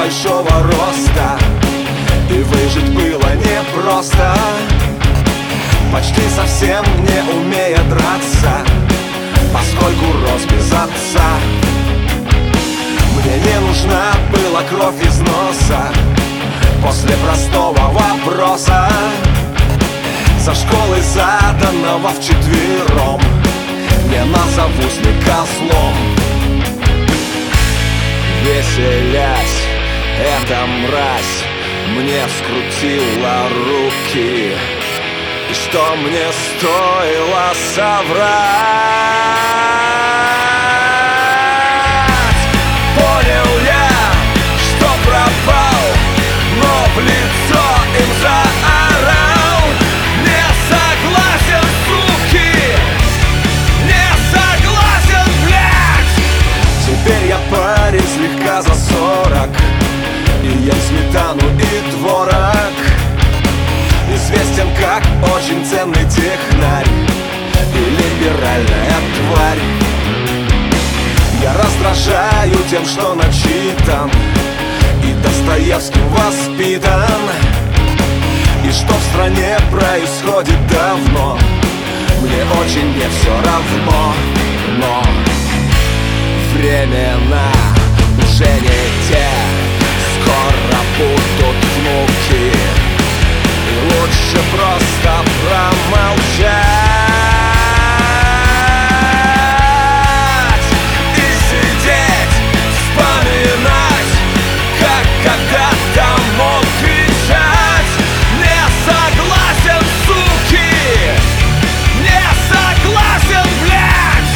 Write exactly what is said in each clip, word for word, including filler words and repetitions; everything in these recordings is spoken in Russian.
небольшого роста, и выжить было непросто. Почти совсем не умея драться, поскольку рос без отца. Мне не нужна была кровь из носа после простого вопроса. Со школы, заданного вчетвером, не назовусь ли козлом. Веселясь, эта мразь мне скрутила руки, и что мне стоило соврать? Понял я, что пропал, но в лицо им заорал: не согласен, суки, не согласен, блядь! Теперь я парень слегка за сорок, и ем сметану и творог. Известен как очень ценный технарь и либеральная тварь. Я раздражаю тем, что начитан и Достоевским воспитан, и что в стране происходит давно мне очень не все равно. Но времена уже не те, скоро будут внуки, и лучше просто промолчать и сидеть, вспоминать, как когда-то мог кричать: не согласен, суки, не согласен, блядь!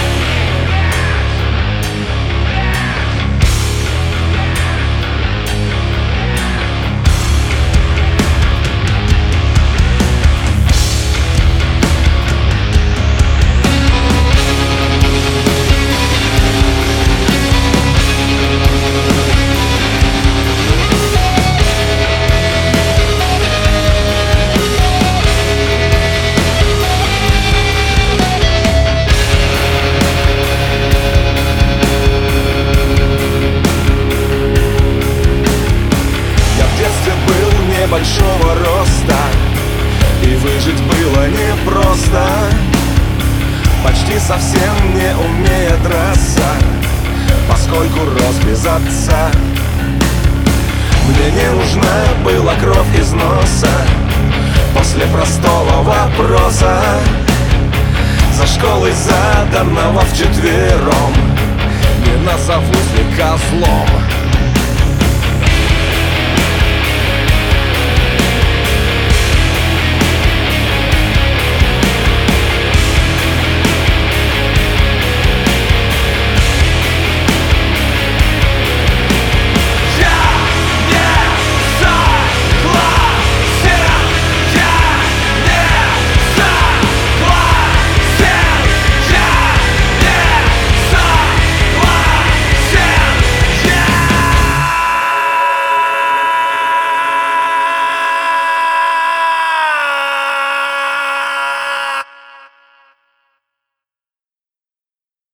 Большого роста, и выжить было непросто. Почти совсем не умея драться, поскольку рос без отца. Мне не нужна была кровь из носа после простого вопроса. За школой, заданного вчетвером, не назовусь ли козлом.